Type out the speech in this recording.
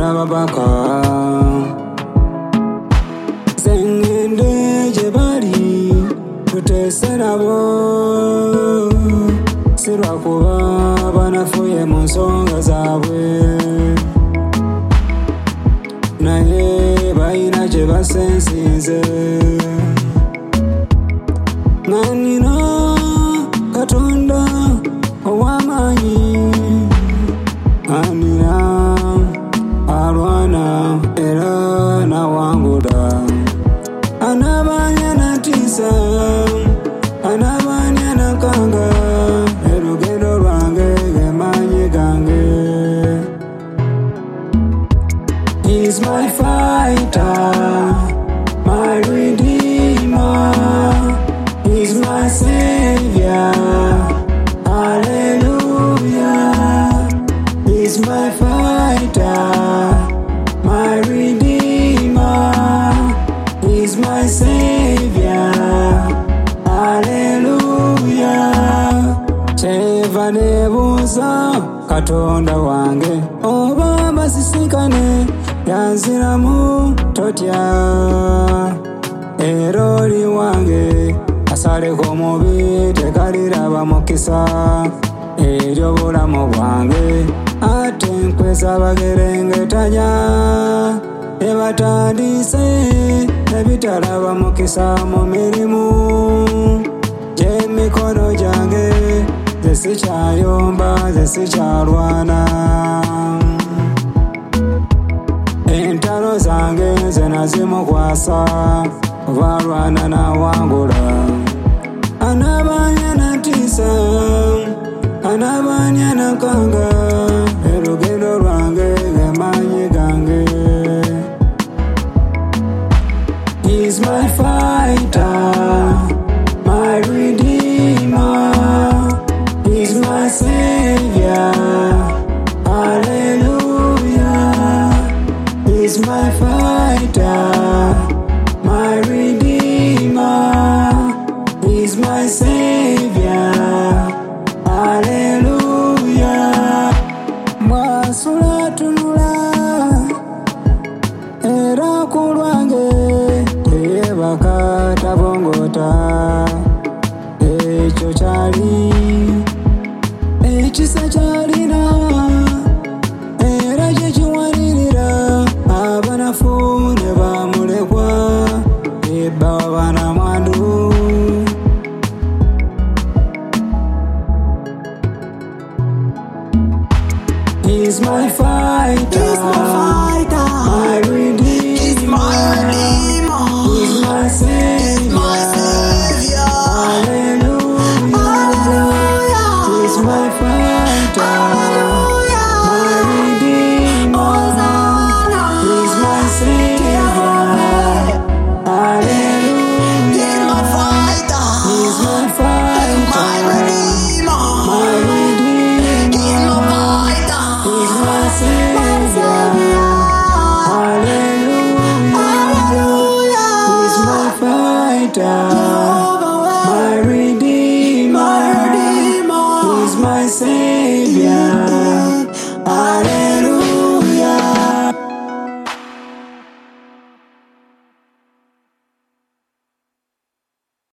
babaka Sengende jebali tuteserabo Sirwakuba banafuye mu nsonga zaabwe naye balina gye basensinze Nanina Katonda ow'amaanyi Nanina alwana era nawangula Anabani anatiisa Anabani anakanga erugendo lwange gemaanyi gange He's my fighter, my redeemer. He's my savior. Hallelujah. He's my fighter, my redeemer. He's my savior. Hallelujah. Cheva nebuza Katonda wange oba basisikane yanziramu totya eroli wange asaleko mubi tekaliraba mukisa eryo bulamu bwange ate nkwesa bagerengetanya ebatandise ebitalaba mukisa mu mirimu gy'emikono gyange zesikyayomba zesikyalwana Entalo zange nze nazimukwasa balwana nawangula Anabani anatiisa Anabani anakanga erugendo lwange gemaanyi gange He's my fighter, my redeemer. He's my savior. Hallelujah. He's my fighter, my redeemer. He's my savior. Hallelujah. Mwasula tunula era kulwange teyebaka tabongota ekyo kyali ekisa kyalina era kyekiwalirira abanafu ne bamulekwa ebba bana mwandu He's my fighter, my redeemer. He's my savior. Hallelujah. He's my fighter, my redeemer. He's my savior. Hallelujah. He's my fighter, my redeemer. He's my savior. Hallelujah. He's my fighter.